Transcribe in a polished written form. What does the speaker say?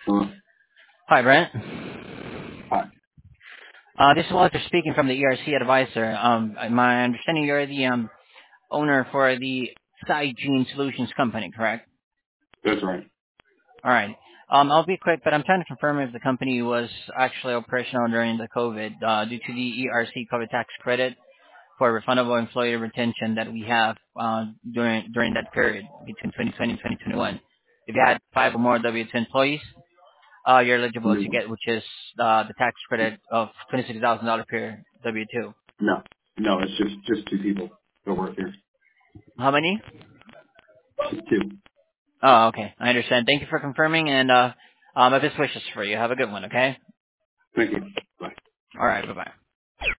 Hello. Hi, Brent. Hi. This is Walter speaking from the ERC Advisor. My understanding you're the owner for the SciGene Solutions Company, correct? That's right. All right. I'll be quick, but I'm trying to confirm if the company was actually operational during the COVID due to the ERC COVID tax credit for refundable employee retention that we have during that period between 2020 and 2021. If you had 5 or more W-2 employees, you're eligible to No. get, which is the tax credit of $26,000 per W-2. No. No, it's just two people that work here. How many? Just two. Oh, okay. I understand. Thank you for confirming, and my best wishes for you. Have a good one, okay? Thank you. Bye. All right. Bye-bye.